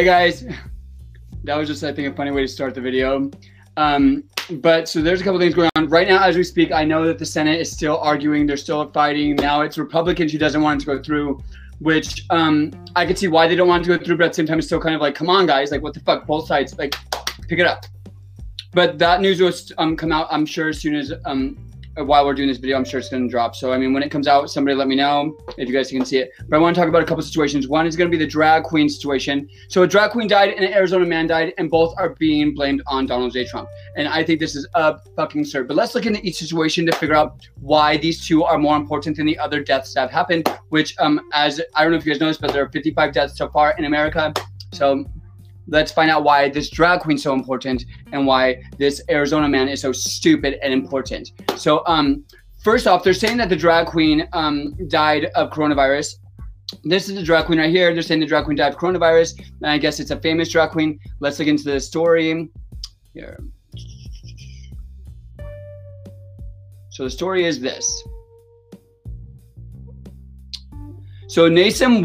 guys, that was just, I think, a funny way to start the video. But so there's a couple things going on right now as we speak. I know that the Senate is still arguing. They're still fighting. Now it's Republicans who doesn't want it to go through, which I could see why they don't want it to go through, but at the same time, it's still kind of like, come on, guys, like, what the fuck? Both sides, like, pick it up. But that news will come out, I'm sure, as soon as while we're doing this video, I'm sure it's going to drop. So, I mean, when it comes out, somebody let me know if you guys can see it. But I want to talk about a couple situations. One is going to be the drag queen situation. So a drag queen died and an Arizona man died, and both are being blamed on Donald J. Trump. And I think this is a fucking absurd. But let's look into each situation to figure out why these two are more important than the other deaths that have happened, which, as I don't know if you guys noticed, but there are 55 deaths so far in America. So let's find out why this drag queen is so important and why this Arizona man is so stupid and important. So first off, they're saying that the drag queen died of coronavirus. This is the drag queen right here. They're saying the drag queen died of coronavirus, and I guess it's a famous drag queen. Let's look into the story here. So the story is this. So Nasim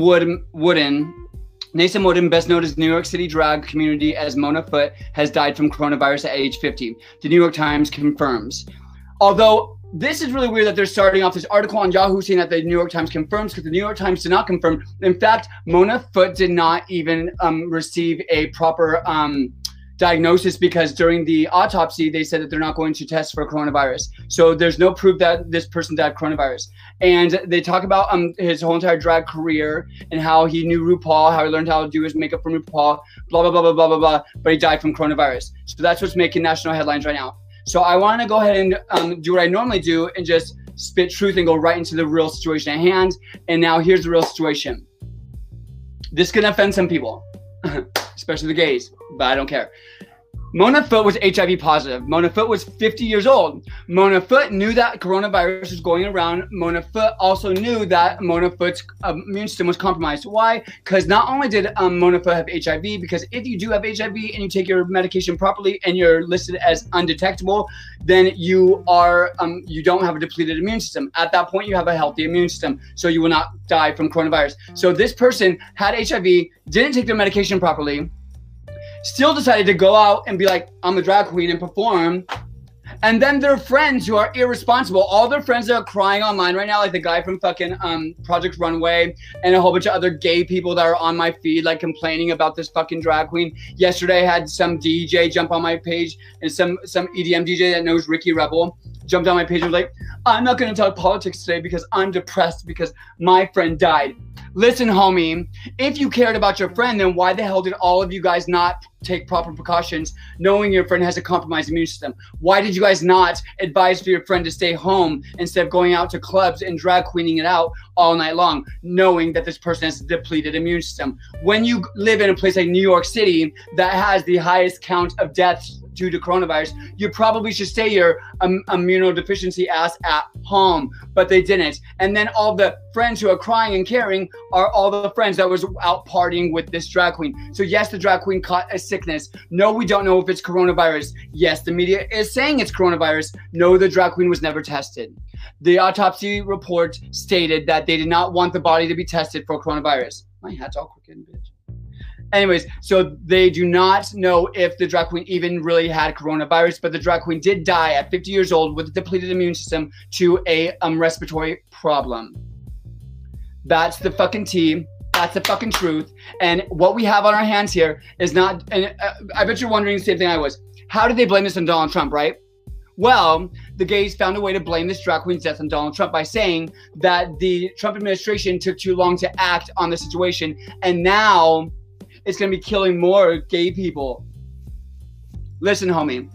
Wooden, best known as New York City drag community as Mona Foot, has died from coronavirus at age 50. The New York Times confirms. Although this is really weird that they're starting off this article on Yahoo saying that the New York Times confirms, because the New York Times did not confirm. In fact, Mona Foot did not even receive a proper diagnosis, because during the autopsy they said that they're not going to test for coronavirus. So there's no proof that this person died of coronavirus. And they talk about his whole entire drag career and how he knew RuPaul, how he learned how to do his makeup from RuPaul, blah, blah, blah, blah, blah, blah, blah, but he died from coronavirus. So that's what's making national headlines right now. So I want to go ahead and do what I normally do and just spit truth and go right into the real situation at hand. And now here's the real situation. This can offend some people, especially the gays, but I don't care. Mona Foot was HIV positive. Mona Foot was 50 years old. Mona Foot knew that coronavirus was going around. Mona Foot also knew that Mona Foot's immune system was compromised. Why? Because not only did Mona Foot have HIV, because if you do have HIV and you take your medication properly and you're listed as undetectable, then you are you don't have a depleted immune system. At that point, you have a healthy immune system, so you will not die from coronavirus. So this person had HIV, didn't take their medication properly, still decided to go out and be like, I'm a drag queen and perform. And then their friends who are irresponsible, all their friends that are crying online right now, like the guy from fucking Project Runway and a whole bunch of other gay people that are on my feed, like complaining about this fucking drag queen. Yesterday I had some DJ jump on my page, and some EDM DJ that knows Ricky Rebel jumped on my page and was like, I'm not going to talk politics today because I'm depressed because my friend died. Listen, homie, if you cared about your friend, then why the hell did all of you guys not take proper precautions knowing your friend has a compromised immune system? Why did you guys not advise for your friend to stay home instead of going out to clubs and drag queening it out all night long, knowing that this person has a depleted immune system? When you live in a place like New York City that has the highest count of deaths due to coronavirus, you probably should stay your immunodeficiency ass at home, but they didn't. And then all the friends who are crying and caring are all the friends that was out partying with this drag queen. So yes, the drag queen caught a sickness. No, we don't know if it's coronavirus. Yes, the media is saying it's coronavirus. No, the drag queen was never tested. The autopsy report stated that they did not want the body to be tested for coronavirus. My hat's all crooked, bitch. Anyways, so they do not know if the drag queen even really had coronavirus, but the drag queen did die at 50 years old with a depleted immune system to a respiratory problem. That's the fucking tea. That's the fucking truth. And what we have on our hands here is not, and I bet you're wondering the same thing I was. How did they blame this on Donald Trump, right? Well, the gays found a way to blame this drag queen's death on Donald Trump by saying that the Trump administration took too long to act on the situation, and now it's going to be killing more gay people. Listen, homie.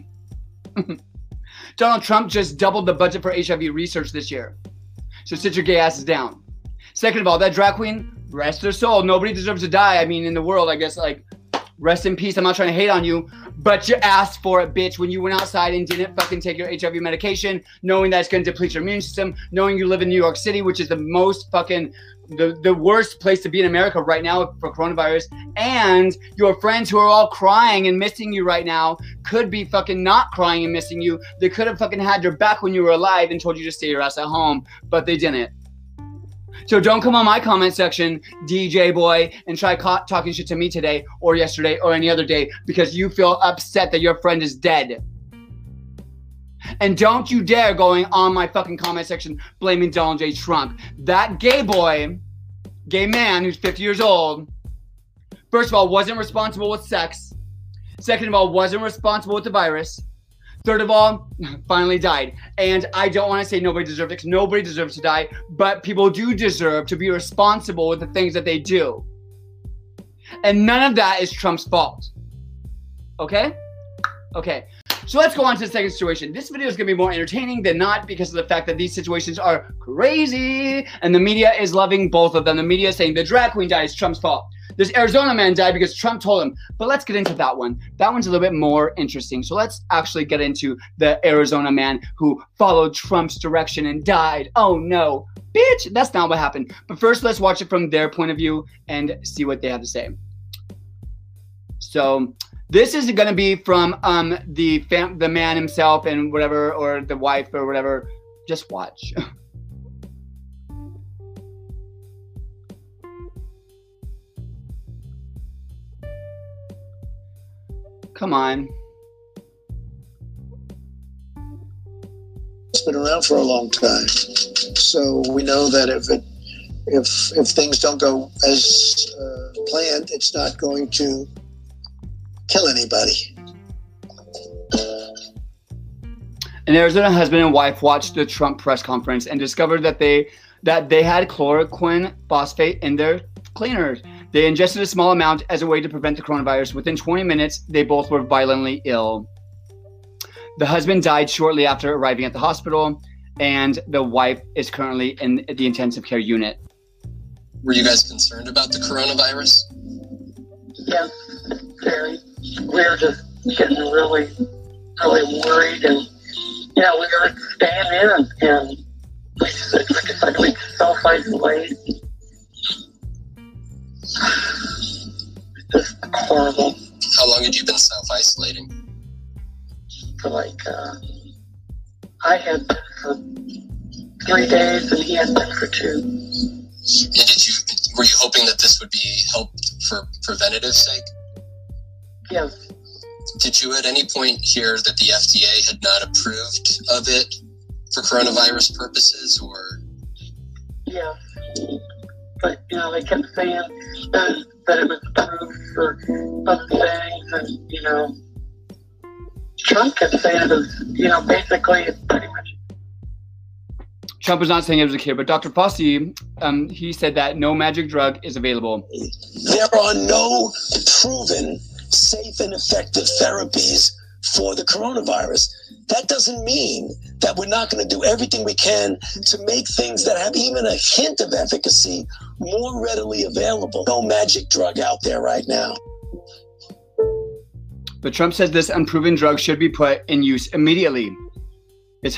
Donald Trump just doubled the budget for HIV research this year. So sit your gay asses down. Second of all, that drag queen, rest their soul. Nobody deserves to die. I mean, in the world, I guess, like, rest in peace. I'm not trying to hate on you, but you asked for it, bitch, when you went outside and didn't fucking take your HIV medication, knowing that it's going to deplete your immune system, knowing you live in New York City, which is the most fucking, the worst place to be in America right now for coronavirus, and your friends who are all crying and missing you right now could be fucking not crying and missing you. They could have fucking had your back when you were alive and told you to stay your ass at home, but they didn't. So don't come on my comment section, DJ boy, and try talking shit to me today or yesterday or any other day because you feel upset that your friend is dead. And don't you dare going on my fucking comment section blaming Donald J. Trump. That gay man who's 50 years old, first of all, wasn't responsible with sex. Second of all, wasn't responsible with the virus. Third of all, finally died. And I don't want to say nobody deserves it because nobody deserves to die, but people do deserve to be responsible with the things that they do. And none of that is Trump's fault. Okay? Okay. So let's go on to the second situation. This video is going to be more entertaining than not because of the fact that these situations are crazy and the media is loving both of them. The media is saying the drag queen died is Trump's fault. This Arizona man died because Trump told him. But let's get into that one. That one's a little bit more interesting. So let's actually get into the Arizona man who followed Trump's direction and died. Oh no, bitch, that's not what happened. But first, let's watch it from their point of view and see what they have to say. So this is going to be from the man himself and whatever, or the wife or whatever. Just watch. Come on. It's been around for a long time, so we know that if things don't go as planned, it's not going to kill anybody. An Arizona husband and wife watched the Trump press conference and discovered that they had chloroquine phosphate in their cleaners. They ingested a small amount as a way to prevent the coronavirus. Within 20 minutes, they both were violently ill. The husband died shortly after arriving at the hospital, and the wife is currently in the intensive care unit. Were you guys concerned about the coronavirus? Yes, very. We were just getting really worried, and we were staying in, and we self-isolate. Just horrible. How long had you been self-isolating? For I had been for 3 days, and he had been for 2. And were you hoping that this would be helped for preventative sake? Yes. Did you at any point hear that the FDA had not approved of it for coronavirus purposes, or? Yes. But, they kept saying that it was approved for other things, and, Trump kept saying it was, basically it's pretty much. Trump was not saying it was a cure, but Dr. Fauci, he said that no magic drug is available. There are no proven safe and effective therapies for the coronavirus. That doesn't mean that we're not going to do everything we can to make things that have even a hint of efficacy more readily available. No magic drug out there right now. But Trump says this unproven drug should be put in use immediately. Its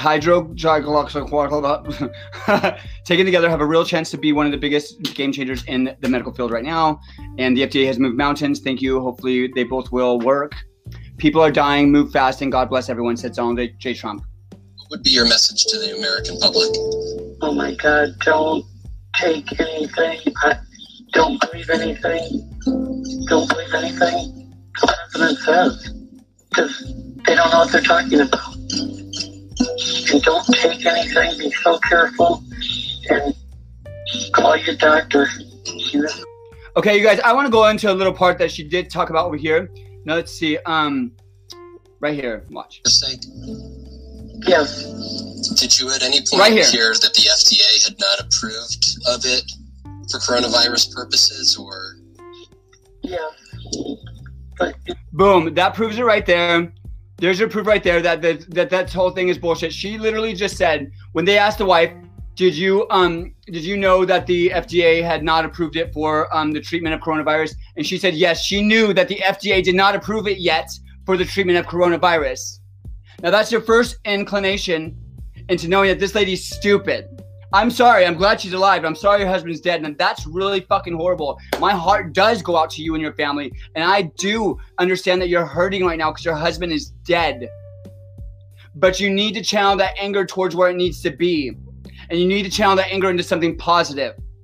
taken together have a real chance to be one of the biggest game changers in the medical field right now. And the FDA has moved mountains. Thank you. Hopefully they both will work. People are dying. Move fast, and God bless everyone, said Donald J. Trump. What would be your message to the American public? Oh my God, don't take anything. Don't believe anything. Don't believe anything the president says, because they don't know what they're talking about. And don't take anything. Be so careful, and call your doctor. Okay, you guys, I want to go into a little part that she did talk about over here. Now let's see. Right here. Watch. Yes. Did you at any point hear that the FDA had not approved of it for coronavirus purposes, or? Yes. Boom. That proves it right there. There's your proof right there that whole thing is bullshit. She literally just said, when they asked the wife, did you know that the FDA had not approved it for the treatment of coronavirus? And she said, yes, she knew that the FDA did not approve it yet for the treatment of coronavirus. Now that's your first inclination into knowing that this lady's stupid. I'm sorry. I'm glad she's alive. I'm sorry your husband's dead. And that's really fucking horrible. My heart does go out to you and your family. And I do understand that you're hurting right now because your husband is dead. But you need to channel that anger towards where it needs to be. And you need to channel that anger into something positive.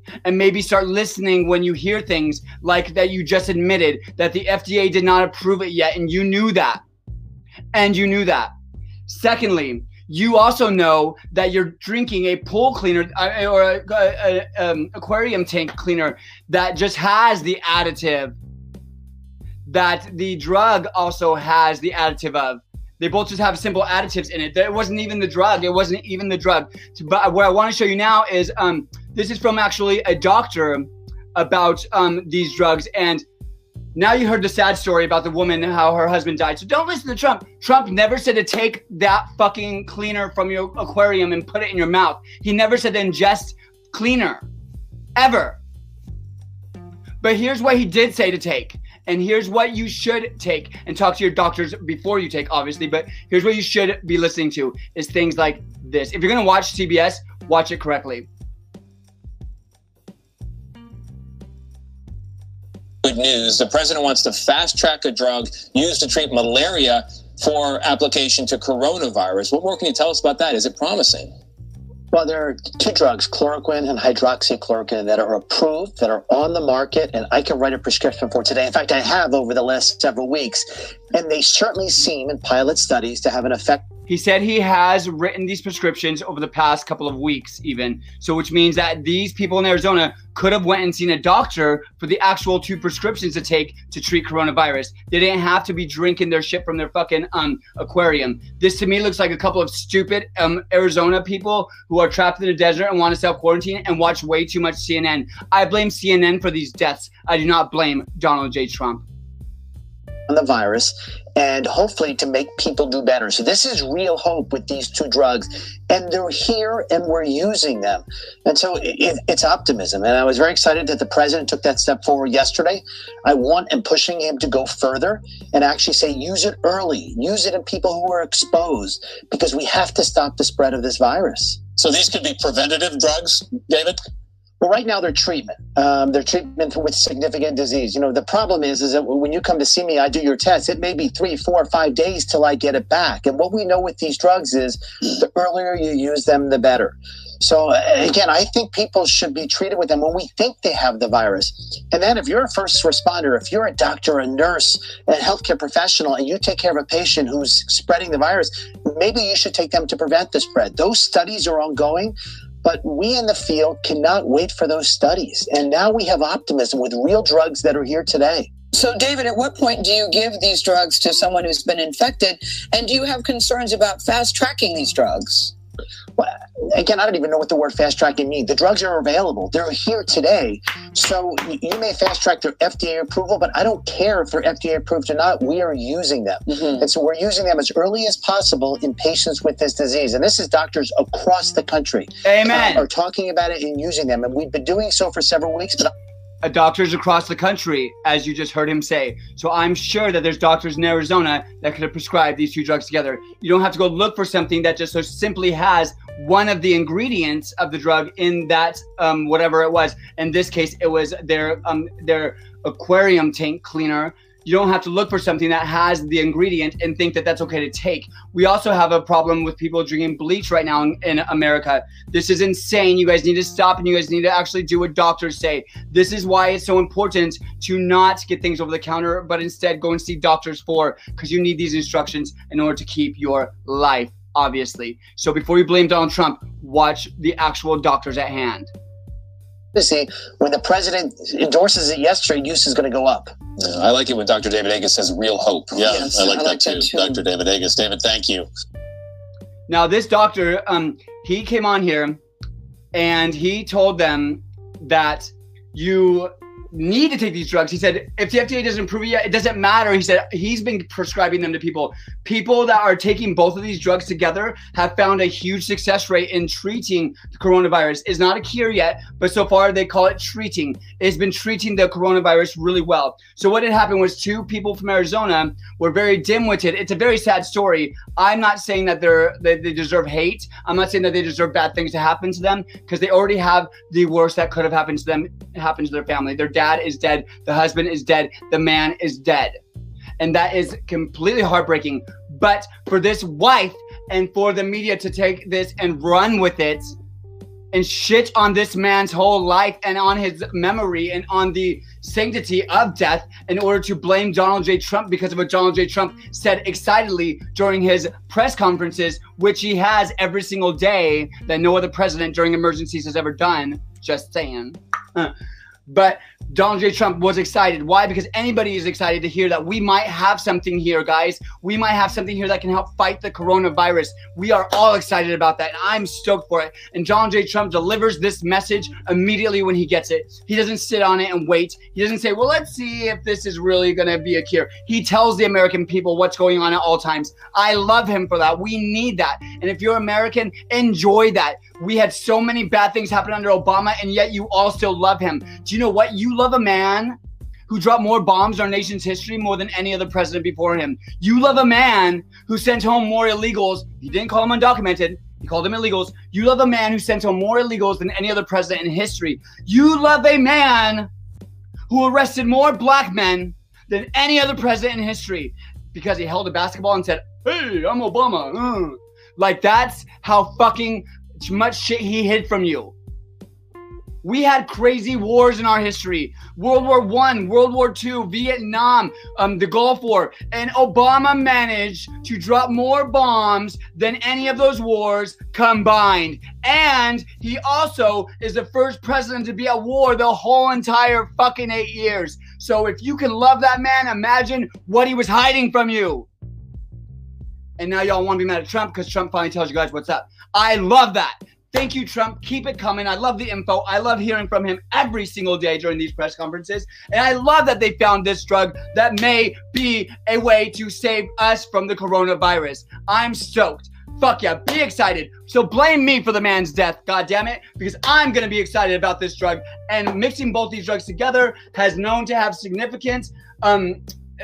and maybe start listening when you hear things like that you just admitted that the FDA did not approve it yet, and you knew that. And you knew that. Secondly, you also know that you're drinking a pool cleaner or a aquarium tank cleaner that just has the additive that the drug also has the additive of. They both just have simple additives in it. It wasn't even the drug. It wasn't even the drug. But what I want to show you now is this is from actually a doctor about these drugs. And now you heard the sad story about the woman, how her husband died. So don't listen to Trump. Trump never said to take that fucking cleaner from your aquarium and put it in your mouth. He never said to ingest cleaner, ever. But here's what he did say to take. And here's what you should take, and talk to your doctors before you take, obviously. But here's what you should be listening to is things like this. If you're going to watch CBS, watch it correctly. Good news. The president wants to fast track a drug used to treat malaria for application to coronavirus. What more can you tell us about that? Is it promising? Well, there are two drugs, chloroquine and hydroxychloroquine, that are approved, that are on the market, and I can write a prescription for today. In fact, I have over the last several weeks, and they certainly seem in pilot studies to have an effect. He said he has written these prescriptions over the past couple of weeks even. So which means that these people in Arizona could have went and seen a doctor for the actual 2 prescriptions to take to treat coronavirus. They didn't have to be drinking their shit from their fucking aquarium. This to me looks like a couple of stupid Arizona people who are trapped in the desert and want to self-quarantine and watch way too much CNN. I blame CNN for these deaths. I do not blame Donald J. Trump. On the virus, and hopefully to make people do better. So this is real hope with these 2 drugs, and they're here and we're using them. And so it's optimism. And I was very excited that the president took that step forward yesterday. I want and pushing him to go further and actually say, use it early, use it in people who are exposed, because we have to stop the spread of this virus. So these could be preventative drugs, David? Well, right now they're treatment. They're treatment with significant disease. You know, the problem is that when you come to see me, I do your test. It may be 3, 4, 5 days till I get it back. And what we know with these drugs is the earlier you use them, the better. So again, I think people should be treated with them when we think they have the virus. And then if you're a first responder, if you're a doctor, a nurse, a healthcare professional, and you take care of a patient who's spreading the virus, maybe you should take them to prevent the spread. Those studies are ongoing. But we in the field cannot wait for those studies. And now we have optimism with real drugs that are here today. So, David, at what point do you give these drugs to someone who's been infected? And do you have concerns about fast tracking these drugs? Well, again, I don't even know what the word fast tracking means. The drugs are available. They're here today. So you may fast track their FDA approval, but I don't care if they're FDA approved or not. We are using them. And so we're using them as early as possible in patients with this disease. And this is doctors across the country. Amen. Are talking about it and using them. And we've been doing so for several weeks. But doctors across the country, as you just heard him say. So I'm sure that there's doctors in Arizona that could have prescribed these 2 drugs together. You don't have to go look for something that just so simply has one of the ingredients of the drug in that whatever it was. In this case, it was their aquarium tank cleaner. You don't have to look for something that has the ingredient and think that that's okay to take. We also have a problem with people drinking bleach right now in America. This is insane. You guys need to stop, and you guys need to actually do what doctors say. This is why it's so important to not get things over the counter, but instead go and see doctors because you need these instructions in order to keep your life, obviously. So before you blame Donald Trump, watch the actual doctors at hand. See, when the president endorses it yesterday, use is going to go up. Yeah, I like it when Dr. David Agus says real hope. Yeah, yes, I like that too. Dr. David Agus. David, thank you. Now, this doctor, he came on here and he told them that you need to take these drugs. He said, if the FDA doesn't approve it yet, it doesn't matter. He said he's been prescribing them to people. People that are taking both of these drugs together have found a huge success rate in treating the coronavirus. It's not a cure yet, but so far they call it treating. It's been treating the coronavirus really well. So what had happened was 2 people from Arizona were very dim-witted. It's a very sad story. I'm not saying that they deserve hate. I'm not saying that they deserve bad things to happen to them, because they already have the worst that could have happened to them happen to their family. Their dad is dead. The husband is dead. The man is dead. And that is completely heartbreaking. But for this wife and for the media to take this and run with it and shit on this man's whole life and on his memory and on the sanctity of death in order to blame Donald J. Trump because of what Donald J. Trump said excitedly during his press conferences, which he has every single day that no other president during emergencies has ever done. Just saying. But Donald J. Trump was excited. Why? Because anybody is excited to hear that we might have something here, guys. We might have something here that can help fight the coronavirus. We are all excited about that, and I'm stoked for it. And Donald J. Trump delivers this message immediately when he gets it. He doesn't sit on it and wait. He doesn't say, well, let's see if this is really going to be a cure. He tells the American people what's going on at all times. I love him for that. We need that. And if you're American, enjoy that. We had so many bad things happen under Obama, and yet you all still love him. Do you know what? You love a man who dropped more bombs in our nation's history more than any other president before him. You love a man who sent home more illegals. He didn't call them undocumented. He called them illegals. You love a man who sent home more illegals than any other president in history. You love a man who arrested more black men than any other president in history because he held a basketball and said, hey, I'm Obama. Like, that's how fucking much shit he hid from you. We had crazy wars in our history. World War I, World War II, Vietnam, the Gulf War. And Obama managed to drop more bombs than any of those wars combined. And he also is the first president to be at war the whole entire fucking 8 years. So if you can love that man, imagine what he was hiding from you. And now y'all want to be mad at Trump because Trump finally tells you guys what's up. I love that. Thank you, Trump. Keep it coming. I love the info. I love hearing from him every single day during these press conferences. And I love that they found this drug that may be a way to save us from the coronavirus. I'm stoked. Fuck yeah, be excited. So blame me for the man's death, God damn it, because I'm going to be excited about this drug. And mixing both these drugs together has known to have significant, I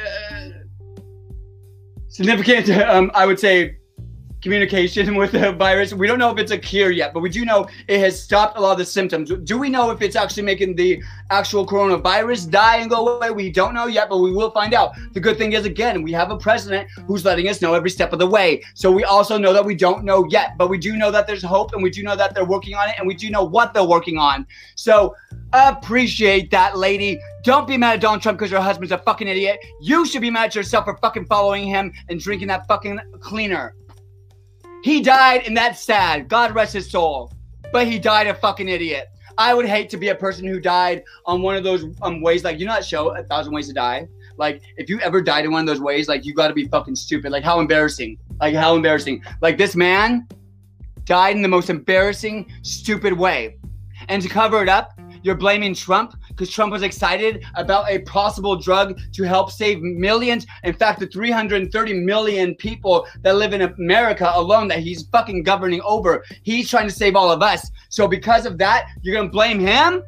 would say, communication with the virus. We don't know if it's a cure yet, but we do know it has stopped a lot of the symptoms. Do we know if it's actually making the actual coronavirus die and go away? We don't know yet, but we will find out. The good thing is, again, we have a president who's letting us know every step of the way. So we also know that we don't know yet, but we do know that there's hope, and we do know that they're working on it, and we do know what they're working on. So appreciate that, lady. Don't be mad at Donald Trump because your husband's a fucking idiot. You should be mad at yourself for fucking following him and drinking that fucking cleaner. He died, and that's sad. God rest his soul. But he died a fucking idiot. I would hate to be a person who died on one of those ways. Like, you know that show, 1,000 Ways to Die? Like, if you ever died in one of those ways, like, you got to be fucking stupid. Like, how embarrassing. Like, how embarrassing. Like, this man died in the most embarrassing, stupid way. And to cover it up, you're blaming Trump because Trump was excited about a possible drug to help save millions. In fact, the 330 million people that live in America alone that he's fucking governing over, he's trying to save all of us. So because of that, you're going to blame him?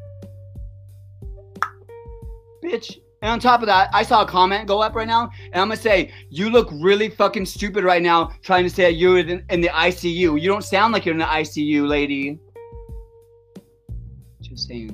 Bitch. And on top of that, I saw a comment go up right now, and I'm going to say, you look really fucking stupid right now trying to say that you're in the ICU. You don't sound like you're in the ICU, lady. Just saying.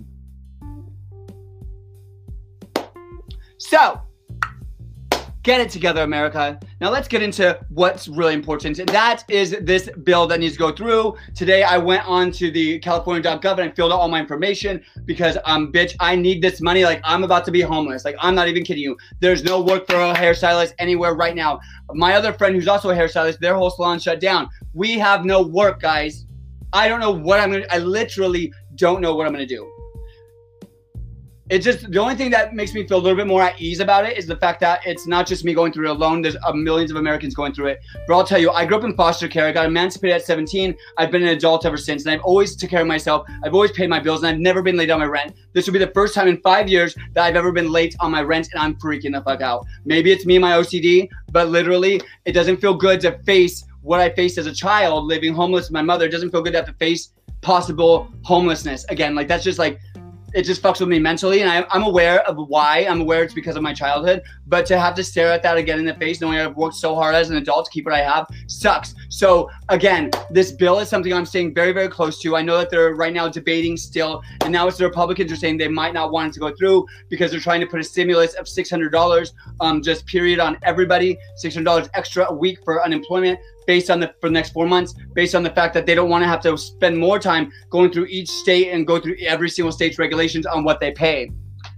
So, get it together, America. Now let's get into what's really important, and that is this bill that needs to go through. Today I went on to the California.gov and I filled out all my information because, bitch, I need this money. Like, I'm about to be homeless. Like, I'm not even kidding you. There's no work for a hairstylist anywhere right now. My other friend who's also a hairstylist, their whole salon shut down. We have no work, guys. I don't know what I'm going to, I literally don't know what I'm going to do. It's just, the only thing that makes me feel a little bit more at ease about it is the fact that it's not just me going through it alone. There's millions of Americans going through it. But I'll tell you, I grew up in foster care. I got emancipated at 17. I've been an adult ever since, and I've always took care of myself. I've always paid my bills, and I've never been late on my rent. This will be the first time in 5 years that I've ever been late on my rent, and I'm freaking the fuck out. Maybe it's me and my OCD, but literally, it doesn't feel good to face what I faced as a child living homeless with my mother. It doesn't feel good to have to face possible homelessness again. Like, that's just like, it just fucks with me mentally, and I'm aware of why. I'm aware it's because of my childhood, but to have to stare at that again in the face, knowing I've worked so hard as an adult to keep what I have, sucks. So again, this bill is something I'm staying very, very close to. I know that they're right now debating still, and now it's the Republicans are saying they might not want it to go through because they're trying to put a stimulus of $600 just period on everybody, $600 extra a week for unemployment. based on for the next 4 months, based on the fact that they don't want to have to spend more time going through each state and go through every single state's regulations on what they pay.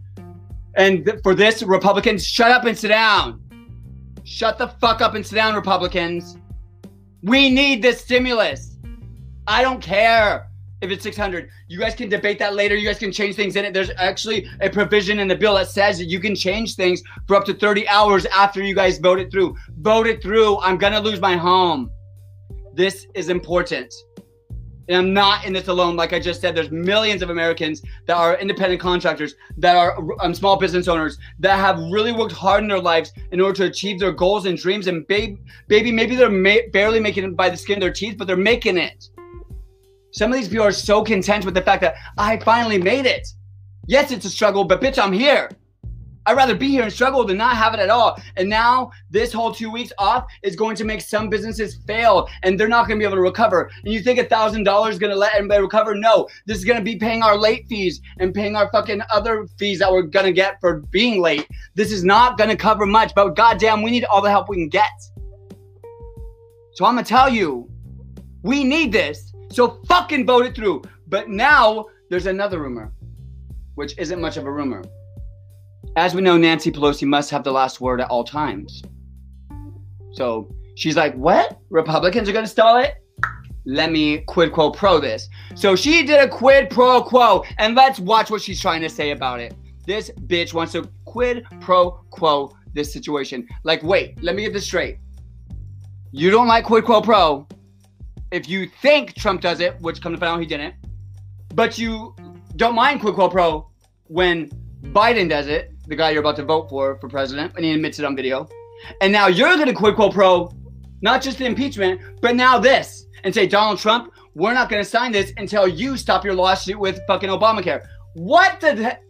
And for this, Republicans, shut up and sit down. Shut the fuck up and sit down, Republicans. We need this stimulus. I don't care if it's 600. You guys can debate that later. You guys can change things in it. There's actually a provision in the bill that says that you can change things for up to 30 hours after you guys vote it through. Vote it through. I'm going to lose my home. This is important. And I'm not in this alone. Like I just said, there's millions of Americans that are independent contractors, that are small business owners, that have really worked hard in their lives in order to achieve their goals and dreams. And baby, maybe they're barely making it by the skin of their teeth, but they're making it. Some of these people are so content with the fact that I finally made it. Yes, it's a struggle, but bitch, I'm here. I'd rather be here and struggle than not have it at all. And now this whole 2 weeks off is going to make some businesses fail, and they're not going to be able to recover. And you think $1,000 is going to let everybody recover? No, this is going to be paying our late fees and paying our fucking other fees that we're going to get for being late. This is not going to cover much, but goddamn, we need all the help we can get. So I'm going to tell you, we need this. So fucking vote it through. But now there's another rumor, which isn't much of a rumor. As we know, Nancy Pelosi must have the last word at all times. So she's like, what? Republicans are going to stall it? Let me quid pro quo this. So she did a quid pro quo, and let's watch what she's trying to say about it. This bitch wants to quid pro quo this situation. Like, wait, let me get this straight. You don't like quid pro quo if you think Trump does it, which come to find out he didn't, but you don't mind quid pro quo when Biden does it, the guy you're about to vote for president, and he admits it on video. And now you're going to quid pro, not just the impeachment, but now this, and say, Donald Trump, we're not going to sign this until you stop your lawsuit with fucking Obamacare. What the heck?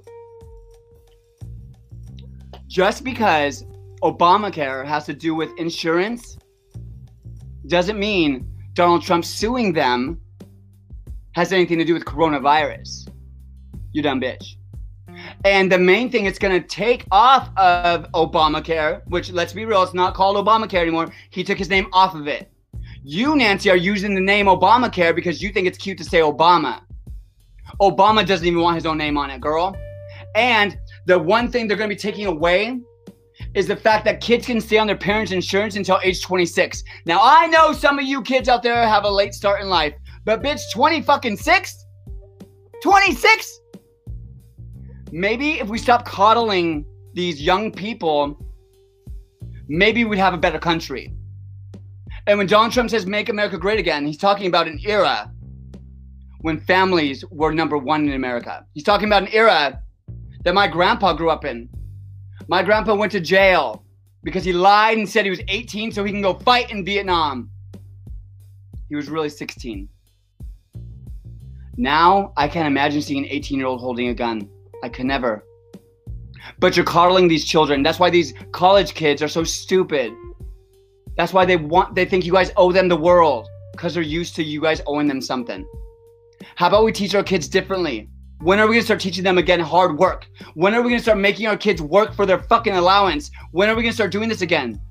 Just because Obamacare has to do with insurance doesn't mean Donald Trump suing them has anything to do with coronavirus. You dumb bitch. And the main thing it's going to take off of Obamacare, which, let's be real, it's not called Obamacare anymore. He took his name off of it. You, Nancy, are using the name Obamacare because you think it's cute to say Obama. Obama doesn't even want his own name on it, girl. And the one thing they're going to be taking away is the fact that kids can stay on their parents' insurance until age 26. Now, I know some of you kids out there have a late start in life, but bitch, 26? 26? Maybe if we stop coddling these young people, maybe we'd have a better country. And when Donald Trump says make America great again, he's talking about an era when families were number one in America. He's talking about an era that my grandpa grew up in. My grandpa went to jail because he lied and said he was 18 so he can go fight in Vietnam. He was really 16. Now, I can't imagine seeing an 18-year-old holding a gun. I could never. But you're coddling these children. That's why these college kids are so stupid. That's why they think you guys owe them the world, because they're used to you guys owing them something. How about we teach our kids differently? When are we going to start teaching them again hard work? When are we going to start making our kids work for their fucking allowance? When are we going to start doing this again?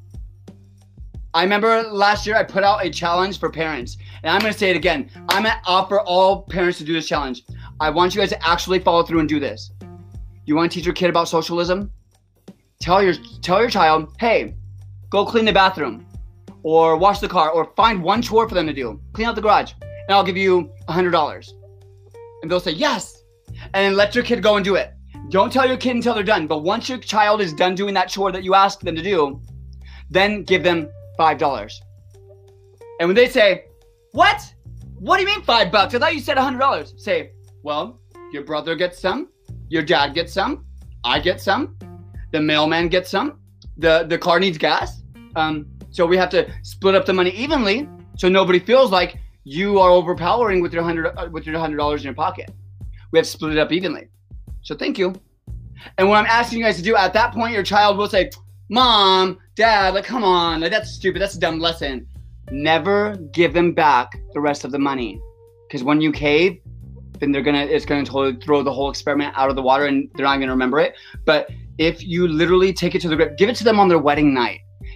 I remember last year I put out a challenge for parents, and I'm going to say it again. I'm going to offer all parents to do this challenge. I want you guys to actually follow through and do this. You want to teach your kid about socialism? Tell your child, hey, go clean the bathroom, or wash the car, or find one chore for them to do. Clean out the garage, and I'll give you $100. And they'll say, yes. And then let your kid go and do it. Don't tell your kid until they're done. But once your child is done doing that chore that you asked them to do, then give them $5. And when they say, what? What do you mean $5? I thought you said $100. Say, well, your brother gets some, your dad gets some, I get some, the mailman gets some, the car needs gas. So we have to split up the money evenly so nobody feels like you are overpowering with your $100 in your pocket. We have to split it up evenly. So thank you. And what I'm asking you guys to do at that point, your child will say, Mom, Dad, like, come on, like, that's stupid. That's a dumb lesson. Never give them back the rest of the money. Because when you cave, then it's gonna totally throw the whole experiment out of the water and they're not gonna remember it. But if you literally take it to the grave, give it to them on their wedding night.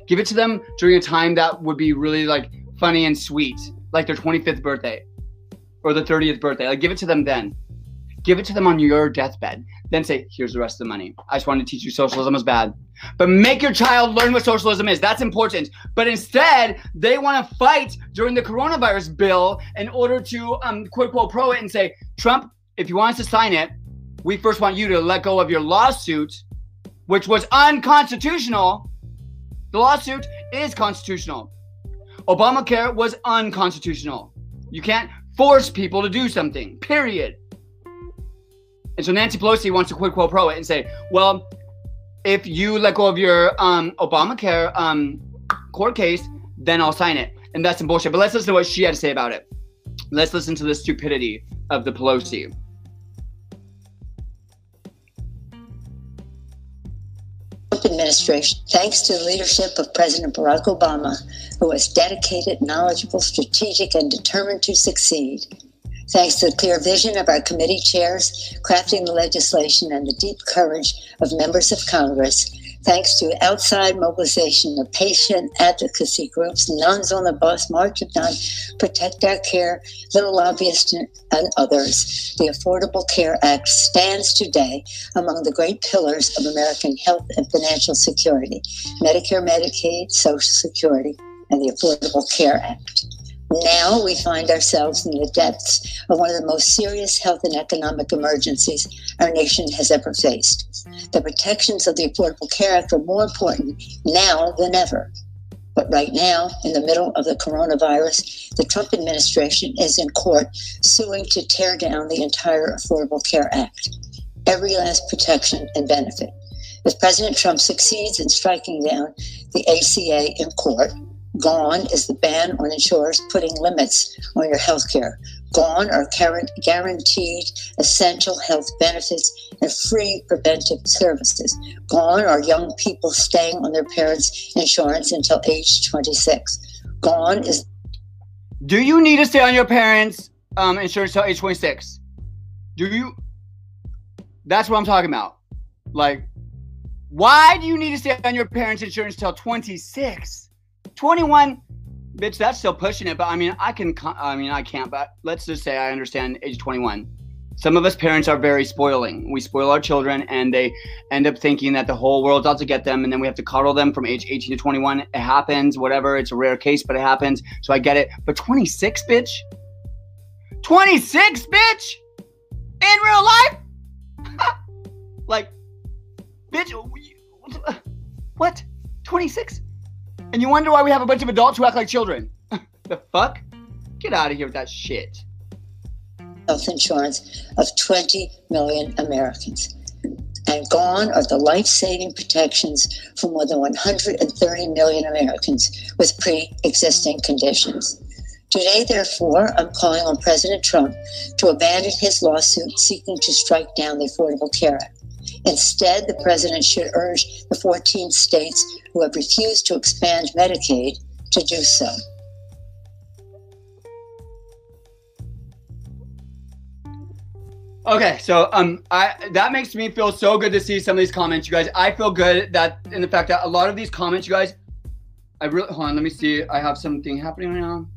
Give it to them during a time that would be really like funny and sweet, like their 25th birthday or the 30th birthday. Like give it to them then. Give it to them on your deathbed. Then say, here's the rest of the money. I just wanted to teach you socialism is bad. But make your child learn what socialism is. That's important. But instead, they want to fight during the coronavirus bill in order to quid pro quo it and say, Trump, if you want us to sign it, we first want you to let go of your lawsuit, which was unconstitutional. The lawsuit is constitutional. Obamacare was unconstitutional. You can't force people to do something, period. And so Nancy Pelosi wants to quid pro quo it and say, well, if you let go of your Obamacare court case, then I'll sign it. And that's some bullshit. But let's listen to what she had to say about it. Let's listen to the stupidity of the Pelosi. Administration, thanks to the leadership of President Barack Obama, who was dedicated, knowledgeable, strategic, and determined to succeed. Thanks to the clear vision of our committee chairs crafting the legislation and the deep courage of members of Congress. Thanks to outside mobilization of patient advocacy groups, Nuns on the Bus, March of None, Protect Our Care, Little Lobbyists, and others, the Affordable Care Act stands today among the great pillars of American health and financial security: Medicare, Medicaid, Social Security, and the Affordable Care Act. Now we find ourselves in the depths of one of the most serious health and economic emergencies our nation has ever faced. The protections of the Affordable Care Act are more important now than ever. But right now, in the middle of the coronavirus, the Trump administration is in court suing to tear down the entire Affordable Care Act, every last protection and benefit. If President Trump succeeds in striking down the ACA in court, gone is the ban on insurers putting limits on your health care. Gone are guaranteed essential health benefits and free preventive services. Gone are young people staying on their parents' insurance until age 26. Gone is... Do you need to stay on your parents' insurance until age 26? Do you? That's what I'm talking about. Like, why do you need to stay on your parents' insurance until 26? 21, bitch, that's still pushing it. But I mean, I can't, but let's just say I understand age 21. Some of us parents are very spoiling. We spoil our children and they end up thinking that the whole world's out to get them. And then we have to coddle them from age 18 to 21. It happens, whatever. It's a rare case, but it happens. So I get it. But 26, bitch? 26, bitch? In real life? Like, bitch, what? 26? And you wonder why we have a bunch of adults who act like children. The fuck? Get out of here with that shit. Health insurance of 20 million Americans. And gone are the life-saving protections for more than 130 million Americans with pre-existing conditions. Today, therefore, I'm calling on President Trump to abandon his lawsuit seeking to strike down the Affordable Care Act. Instead, the president should urge the 14 states who have refused to expand Medicaid to do so. Okay, so that makes me feel so good to see some of these comments, you guys. I feel good that in the fact that a lot of these comments, you guys, hold on, let me see. I have something happening right now.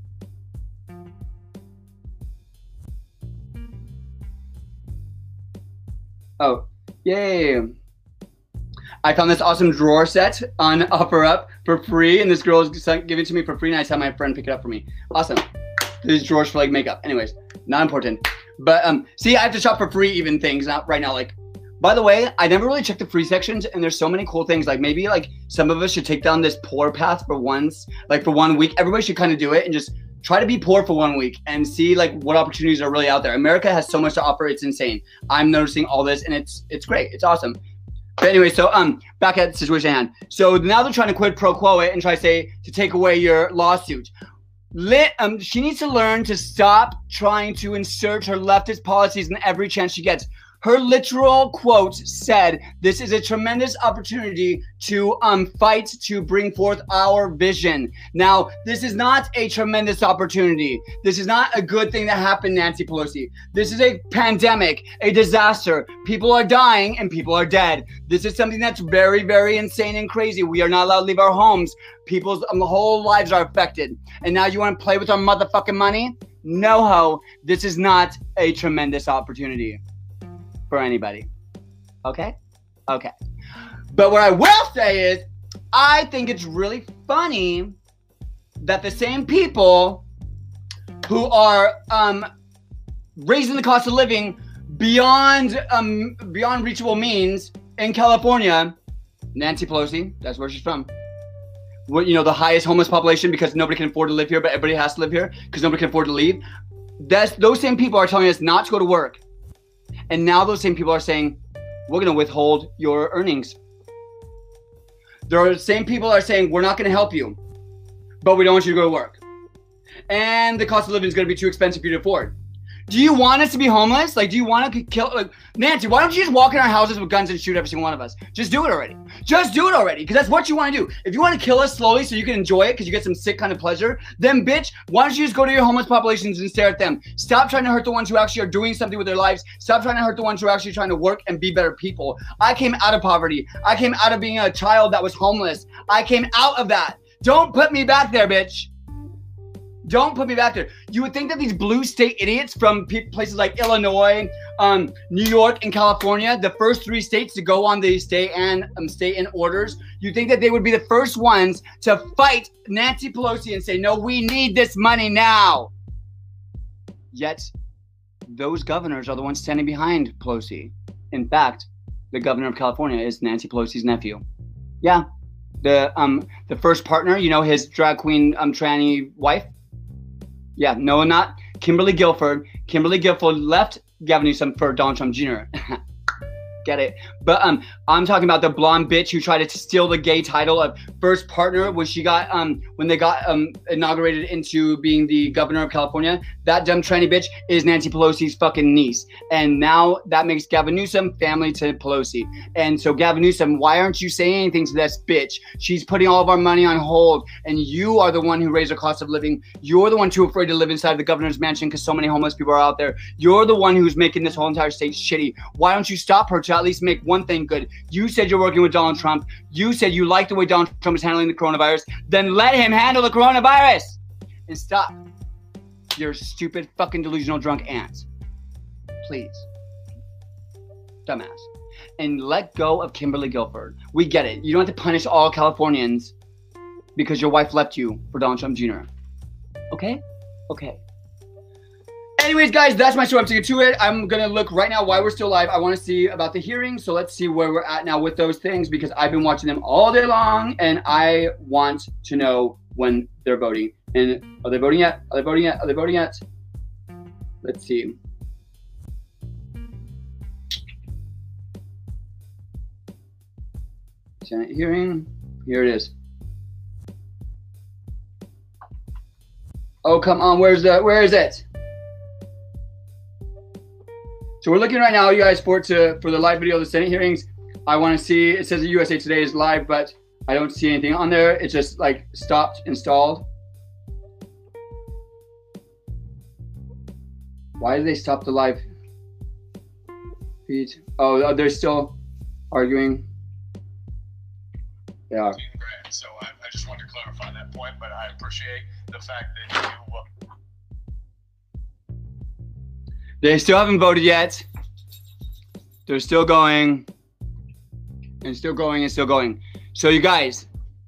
Oh, yay. I found this awesome drawer set on OfferUp for free, and this girl is giving it to me for free, and I just had my friend pick it up for me. Awesome. These drawers for like makeup. Anyways, not important. But see, I have to shop for free even things not right now. Like, by the way, I never really checked the free sections, and there's so many cool things. Like maybe like some of us should take down this poor path for once, like for 1 week. Everybody should kind of do it and just try to be poor for 1 week and see like what opportunities are really out there. America has so much to offer. It's insane. I'm noticing all this, and it's great. It's awesome. But anyway, so back at the situation at hand. So now they're trying to quid pro quo it and try to say to take away your lawsuit. She needs to learn to stop trying to insert her leftist policies in every chance she gets. Her literal quote said, "This is a tremendous opportunity to fight to bring forth our vision." Now, this is not a tremendous opportunity. This is not a good thing that happened, Nancy Pelosi. This is a pandemic, a disaster. People are dying and people are dead. This is something that's very, very insane and crazy. We are not allowed to leave our homes. People's whole lives are affected. And now you want to play with our motherfucking money? No ho. This is not a tremendous opportunity for anybody. Okay? Okay. But what I will say is, I think it's really funny that the same people who are raising the cost of living beyond reachable means in California, Nancy Pelosi, that's where she's from. What, you know, the highest homeless population because nobody can afford to live here, but everybody has to live here because nobody can afford to leave. Those same people are telling us not to go to work. And now those same people are saying, we're going to withhold your earnings. The same people are saying, we're not going to help you, but we don't want you to go to work. And the cost of living is going to be too expensive for you to afford. Do you want us to be homeless? Like, do you want to kill? Like, Nancy, why don't you just walk in our houses with guns and shoot every single one of us? Just do it already. Just do it already, because that's what you want to do. If you want to kill us slowly so you can enjoy it because you get some sick kind of pleasure, then bitch, why don't you just go to your homeless populations and stare at them? Stop trying to hurt the ones who actually are doing something with their lives. Stop trying to hurt the ones who are actually trying to work and be better people. I came out of poverty. I came out of being a child that was homeless. I came out of that. Don't put me back there, bitch. Don't put me back there. You would think that these blue state idiots from places like Illinois, New York, and California, the first 3 states to go on the stay in orders, you think that they would be the first ones to fight Nancy Pelosi and say, no, we need this money now. Yet, those governors are the ones standing behind Pelosi. In fact, the governor of California is Nancy Pelosi's nephew. Yeah, the first partner, you know, his drag queen tranny wife. Yeah, no, not Kimberly Guilford. Kimberly Guilford left Gavin Newsom for Donald Trump Jr. Get it? But I'm talking about the blonde bitch who tried to steal the gay title of first partner when she got when they got inaugurated into being the governor of California. That dumb tranny bitch is Nancy Pelosi's fucking niece, and now that makes Gavin Newsom family to Pelosi. And so Gavin Newsom, why aren't you saying anything to this bitch? She's putting all of our money on hold, and you are the one who raised the cost of living. You're the one too afraid to live inside the governor's mansion because so many homeless people are out there. You're the one who's making this whole entire state shitty. Why don't you stop her to at least make one thing good? You said you're working with Donald Trump. You said you like the way Donald Trump is handling the coronavirus. Then let him handle the coronavirus and stop your stupid fucking delusional drunk aunt. Please. Dumbass. And let go of Kimberly Guilford. We get it. You don't have to punish all Californians because your wife left you for Donald Trump Jr. Okay? Okay. Anyways, guys, that's my show. I'm taking to it. I'm going to look right now while we're still live. I want to see about the hearings. So let's see where we're at now with those things because I've been watching them all day long and I want to know when they're voting. And are they voting yet? Are they voting yet? Are they voting yet? Let's see. Senate hearing. Here it is. Oh, come on. Where is it? So we're looking right now, you guys, for the live video of the Senate hearings. I want to see, it says the USA Today is live, but I don't see anything on there. It's just like stopped, installed. Why did they stop the live feed? Oh, they're still arguing. They are. So I just wanted to clarify that point, but I appreciate the fact that you They still haven't voted yet. They're still going. And still going and still going. So you guys,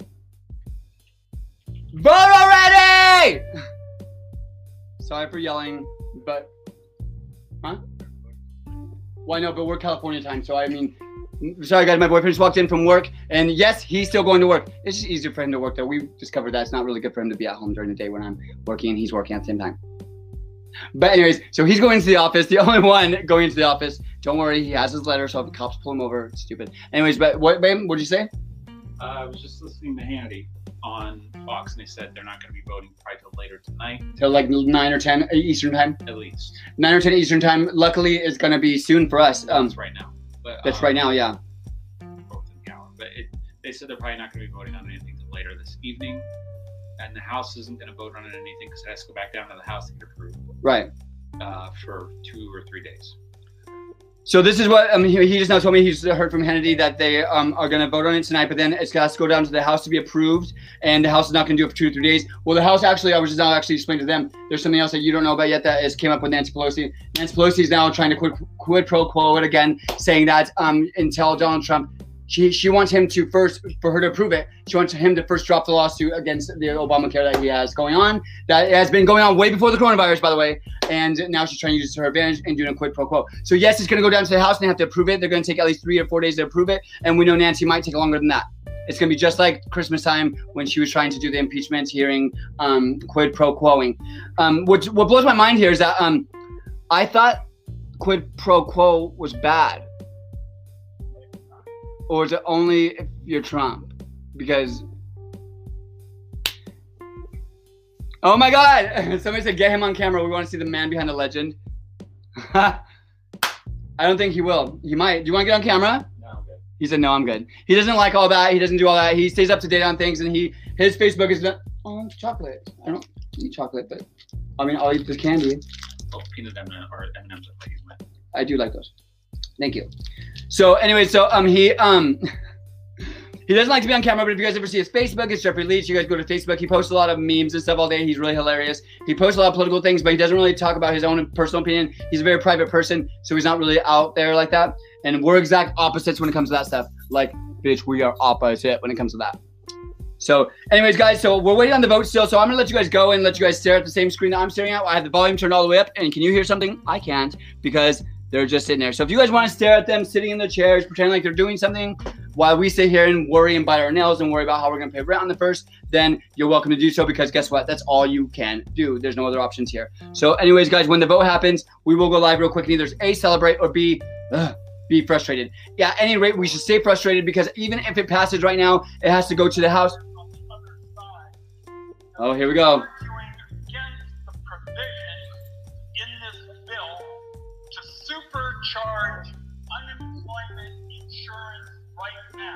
vote already! Sorry for yelling, but, huh? Well, I know, but we're California time, so I mean, sorry guys, my boyfriend just walked in from work, and yes, he's still going to work. It's just easier for him to work though. We discovered that it's not really good for him to be at home during the day when I'm working and he's working at the same time. But anyways, so he's going to the office, the only one going to the office. Don't worry, he has his letter, so if the cops pull him over, it's stupid. Anyways, but what, babe, what'd you say? I was just listening to Hannity. on Fox, and they said they're not going to be voting probably till later tonight. Till like 9 or 10 Eastern time? At least. 9 or 10 Eastern time. Luckily, it's going to be soon for us. That's right now. But, that's right now, yeah. Both in the hour. But they said they're probably not going to be voting on anything till later this evening. And the House isn't going to vote on anything because it has to go back down to the House to get approved. Right. For 2 or 3 days. So this is what he just now told me. He's heard from Hannity that they are going to vote on it tonight, but then it's got to go down to the House to be approved, and the House is not going to do it for 2 or 3 days. Well, the House actually, I was just now actually explaining to them, there's something else that you don't know about yet that has came up with Nancy Pelosi. Nancy Pelosi is now trying to quid pro quo it again, saying that until Donald Trump, she wants him to first, for her to approve it, she wants him to first drop the lawsuit against the Obamacare that he has going on. That has been going on way before the coronavirus, by the way. And now she's trying to use it to her advantage and doing a quid pro quo. So yes, it's going to go down to the House and they have to approve it. They're going to take at least 3 or 4 days to approve it. And we know Nancy might take longer than that. It's going to be just like Christmas time when she was trying to do the impeachment hearing, quid pro quoing. What blows my mind here is that I thought quid pro quo was bad. Or is it only if you're Trump? Because, oh my God! Somebody said get him on camera. We want to see the man behind the legend. I don't think he will. He might. Do you want to get on camera? No, I'm good. He said no, I'm good. He doesn't like all that. He doesn't do all that. He stays up to date on things, and his Facebook is it's chocolate. I don't eat chocolate, but I mean I'll eat the candy. Oh, peanut M&Ms or M&Ms are like my. I do like those. Thank you. So anyway, he doesn't like to be on camera, but if you guys ever see his Facebook, it's Jeffrey Leach. You guys go to Facebook. He posts a lot of memes and stuff all day. He's really hilarious. He posts a lot of political things, but he doesn't really talk about his own personal opinion. He's a very private person, so he's not really out there like that. And we're exact opposites when it comes to that stuff. Like, bitch, we are opposite when it comes to that. So anyways, guys, so we're waiting on the vote still. So I'm going to let you guys go and let you guys stare at the same screen that I'm staring at. I have the volume turned all the way up. And can you hear something? I can't because they're just sitting there. So if you guys want to stare at them sitting in their chairs, pretending like they're doing something while we sit here and worry and bite our nails and worry about how we're going to pay rent on the first, then you're welcome to do so because guess what? That's all you can do. There's no other options here. So anyways, guys, when the vote happens, we will go live real quick and either A, celebrate or B, be frustrated. Yeah, at any rate, we should stay frustrated because even if it passes right now, it has to go to the House. Oh, here we go. Supercharge unemployment insurance right now.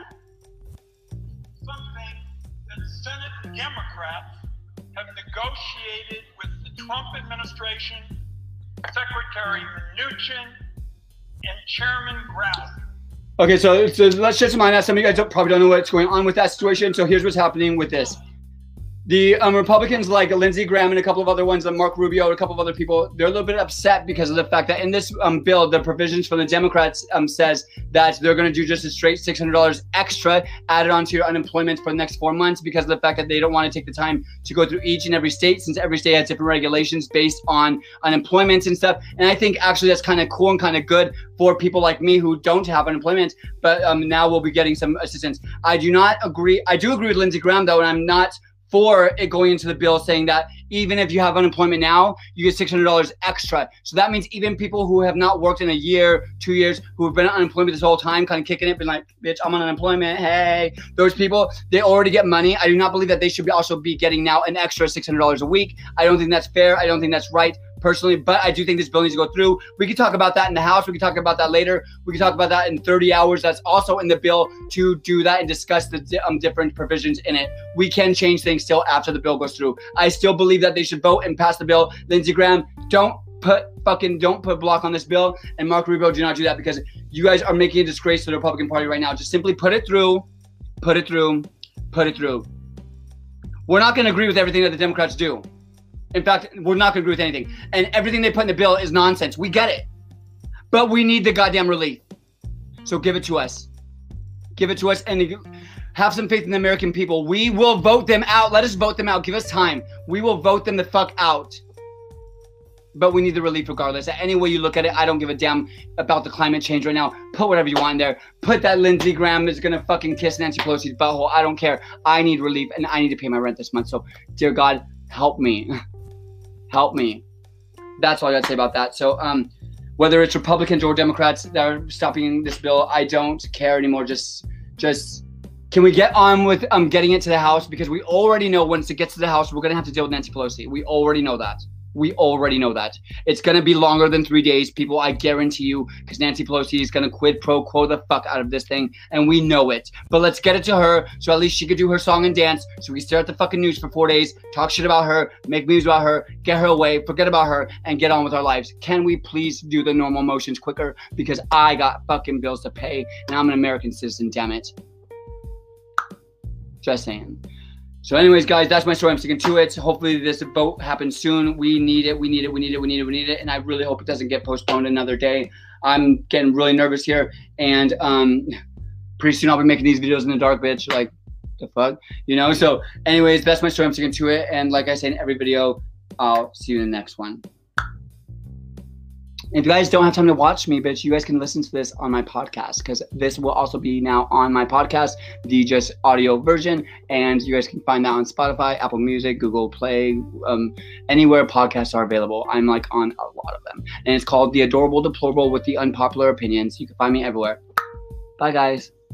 Something that Senate Democrats have negotiated with the Trump administration, Secretary Mnuchin, and Chairman Grassley. Okay, so let's shed some light on that. Some of you guys probably don't know what's going on with that situation. So here's what's happening with this. The Republicans like Lindsey Graham and a couple of other ones, like Mark Rubio and a couple of other people, they're a little bit upset because of the fact that in this bill, the provisions from the Democrats says that they're going to do just a straight $600 extra added onto your unemployment for the next 4 months because of the fact that they don't want to take the time to go through each and every state since every state has different regulations based on unemployment and stuff. And I think actually that's kind of cool and kind of good for people like me who don't have unemployment, but now we'll be getting some assistance. I do agree with Lindsey Graham though, and I'm not for it going into the bill saying that even if you have unemployment now, you get $600 extra. So that means even people who have not worked in a year, 2 years, who have been on unemployment this whole time, kind of kicking it, being like, bitch, I'm on unemployment, hey. Those people, they already get money. I do not believe that they should also be getting now an extra $600 a week. I don't think that's fair. I don't think that's right personally, but I do think this bill needs to go through. We can talk about that in the House. We can talk about that later. We can talk about that in 30 hours. That's also in the bill to do that and discuss the different provisions in it. We can change things still after the bill goes through. I still believe that they should vote and pass the bill. Lindsey Graham, don't put a block on this bill. And Mark Rubio, do not do that because you guys are making a disgrace to the Republican Party right now. Just simply put it through, put it through, put it through. We're not going to agree with everything that the Democrats do. In fact, we're not going to agree with anything. And everything they put in the bill is nonsense. We get it. But we need the goddamn relief. So give it to us. Give it to us and have some faith in the American people. We will vote them out. Let us vote them out. Give us time. We will vote them the fuck out. But we need the relief regardless. Any way you look at it, I don't give a damn about the climate change right now. Put whatever you want in there. Put that Lindsey Graham is going to fucking kiss Nancy Pelosi's butthole. I don't care. I need relief and I need to pay my rent this month. So, dear God, help me. Help me. That's all I got to say about that. So whether it's Republicans or Democrats that are stopping this bill, I don't care anymore. Just Can we get on with getting it to the House? Because we already know once it gets to the House, we're going to have to deal with Nancy Pelosi. We already know that. We already know that. It's going to be longer than 3 days, people. I guarantee you, because Nancy Pelosi is going to quid pro quo the fuck out of this thing, and we know it. But let's get it to her, so at least she could do her song and dance, so we stare at the fucking news for 4 days, talk shit about her, make memes about her, get her away, forget about her, and get on with our lives. Can we please do the normal motions quicker? Because I got fucking bills to pay, and I'm an American citizen, damn it. Just saying. So anyways, guys, that's my story. I'm sticking to it. Hopefully this vote happens soon. We need it. We need it. We need it. We need it. We need it. And I really hope it doesn't get postponed another day. I'm getting really nervous here. And pretty soon I'll be making these videos in the dark, bitch. Like, the fuck? You know? So anyways, that's my story. I'm sticking to it. And like I say in every video, I'll see you in the next one. If you guys don't have time to watch me, bitch, you guys can listen to this on my podcast, because this will also be now on my podcast, the just audio version, and you guys can find that on Spotify, Apple Music, Google Play, anywhere podcasts are available. I'm like on a lot of them, and it's called The Adorable Deplorable with the Unpopular Opinions. You can find me everywhere. Bye, guys.